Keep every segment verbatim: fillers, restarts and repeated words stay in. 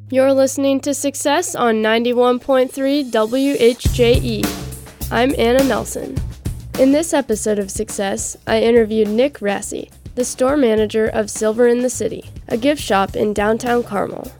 You're listening to Success on ninety-one point three W H J E. I'm Anna Nelson. In this episode of Success, I interviewed Nick Rassi, the store manager of Silver in the City, a gift shop in downtown Carmel.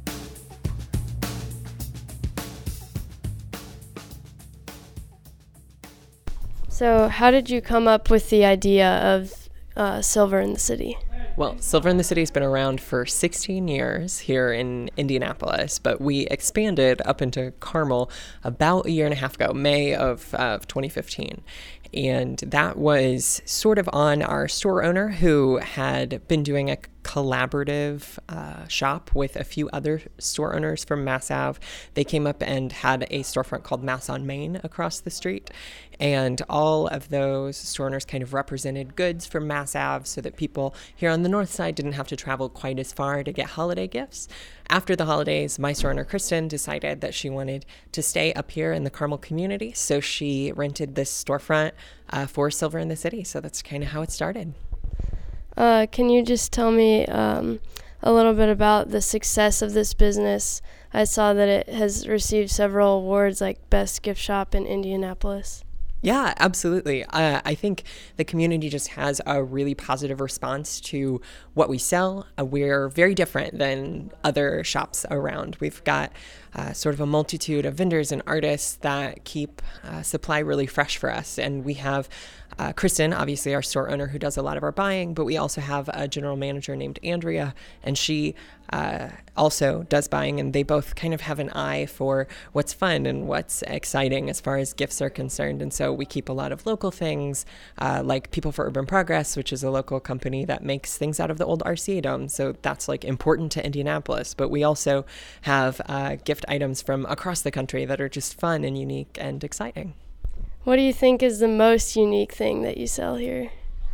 So, how did you come up with the idea of uh, Silver in the City? Well, Silver in the City has been around for sixteen years here in Indianapolis, but we expanded up into Carmel about a year and a half ago, May of, uh, of twenty fifteen. And that was sort of on our store owner who had been doing a collaborative uh, shop with a few other store owners from Mass Ave. They came up and had a storefront called Mass on Main across the street. And all of those store owners kind of represented goods from Mass Ave so that people here on the north side didn't have to travel quite as far to get holiday gifts. After the holidays, my store owner, Kristen, decided that she wanted to stay up here in the Carmel community. So she rented this storefront uh, for Silver in the City. So that's kind of how it started. Uh, can you just tell me um, a little bit about the success of this business? I saw that it has received several awards like Best Gift Shop in Indianapolis. Yeah, absolutely. Uh, I think the community just has a really positive response to what we sell. Uh, we're very different than other shops around. We've got uh, sort of a multitude of vendors and artists that keep uh, supply really fresh for us. And we have Uh, Kristen, obviously our store owner, who does a lot of our buying, but we also have a general manager named Andrea, and she uh, also does buying, and they both kind of have an eye for what's fun and what's exciting as far as gifts are concerned. And so we keep a lot of local things, uh, like People for Urban Progress, which is a local company that makes things out of the old R C A Dome. So that's like important to Indianapolis. But we also have uh, gift items from across the country that are just fun and unique and exciting. What do you think is the most unique thing that you sell here?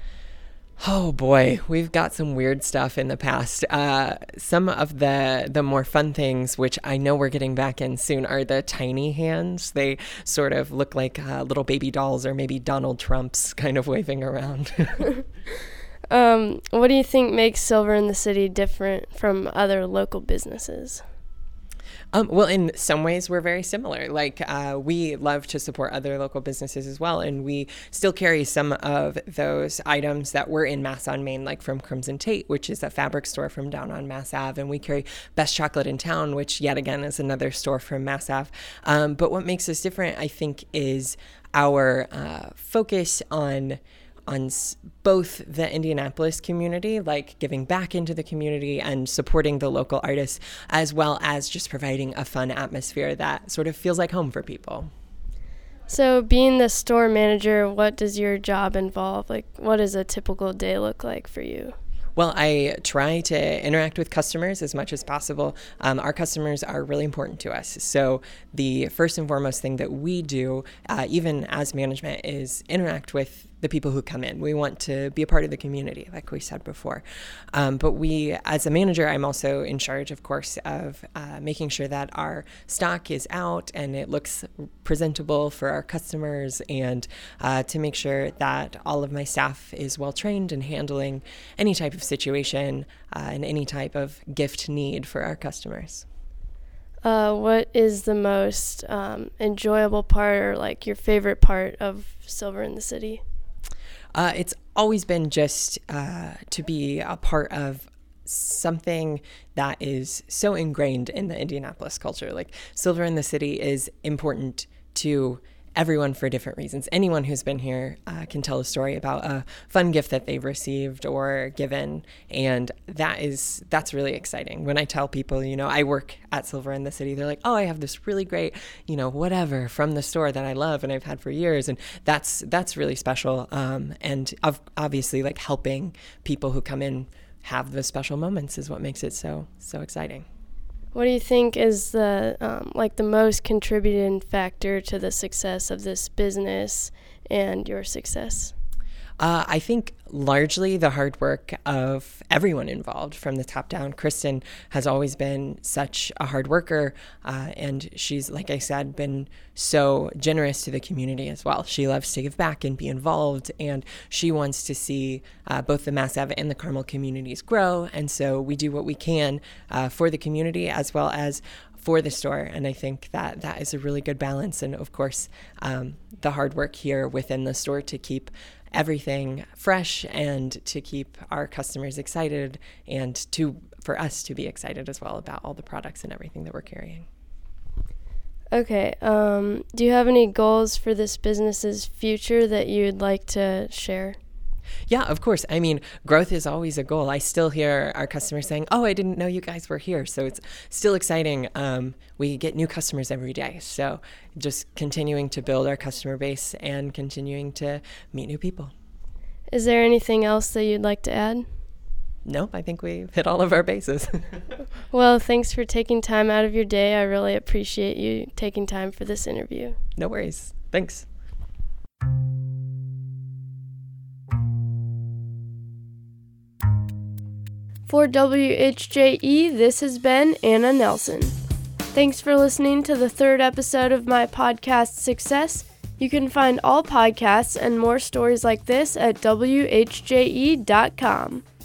Oh boy, we've got some weird stuff in the past. Uh, some of the the more fun things, which I know we're getting back in soon, are the tiny hands. They sort of look like uh, little baby dolls or maybe Donald Trumps kind of waving around. um, what do you think makes Silver in the City different from other local businesses? Um, well, in some ways, we're very similar. Like, uh, we love to support other local businesses as well, and we still carry some of those items that were in Mass on Main, like from Crimson Tate, which is a fabric store from down on Mass Ave, and we carry Best Chocolate in Town, which yet again is another store from Mass Ave. Um, but what makes us different, I think, is our uh, focus on on both the Indianapolis community, like giving back into the community and supporting the local artists, as well as just providing a fun atmosphere that sort of feels like home for people. So being the store manager, what does your job involve? Like, what does a typical day look like for you? Well, I try to interact with customers as much as possible. Um, our customers are really important to us. So the first and foremost thing that we do, uh, even as management, is interact with the people who come in. We want to be a part of the community, like we said before. Um, but we, as a manager, I'm also in charge, of course, of uh, making sure that our stock is out and it looks presentable for our customers, and uh, to make sure that all of my staff is well trained in handling any type of situation uh, and any type of gift need for our customers. Uh, what is the most um, enjoyable part, or like your favorite part of Silver in the City? Uh, it's always been just uh, to be a part of something that is so ingrained in the Indianapolis culture. Like, Silver in the City is important to everyone for different reasons. Anyone who's been here uh, can tell a story about a fun gift that they've received or given, and that is that's really exciting. When I tell people, you know, I work at Silver in the City, they're like, oh, I have this really great, you know, whatever from the store that I love and I've had for years, and that's that's really special. Um, and of, obviously, like, helping people who come in have those special moments is what makes it so so exciting. What do you think is the um, like the most contributing factor to the success of this business and your success? Uh, I think largely the hard work of everyone involved from the top down. Kristen has always been such a hard worker, uh, and she's, like I said, been so generous to the community as well. She loves to give back and be involved, and she wants to see uh, both the Mass Ave and the Carmel communities grow, and so we do what we can uh, for the community as well as for the store. And I think that that is a really good balance. And of course, um, the hard work here within the store to keep everything fresh and to keep our customers excited, and to for us to be excited as well about all the products and everything that we're carrying. Okay. Um, do you have any goals for this business's future that you'd like to share? Yeah, of course. I mean, growth is always a goal. I still hear our customers saying, oh, I didn't know you guys were here. So it's still exciting. Um, we get new customers every day. So just continuing to build our customer base and continuing to meet new people. Is there anything else that you'd like to add? Nope, I think we've hit all of our bases. Well, thanks for taking time out of your day. I really appreciate you taking time for this interview. No worries. Thanks. For W H J E, this has been Anna Nelson. Thanks for listening to the third episode of my podcast, Success. You can find all podcasts and more stories like this at W H J E dot com.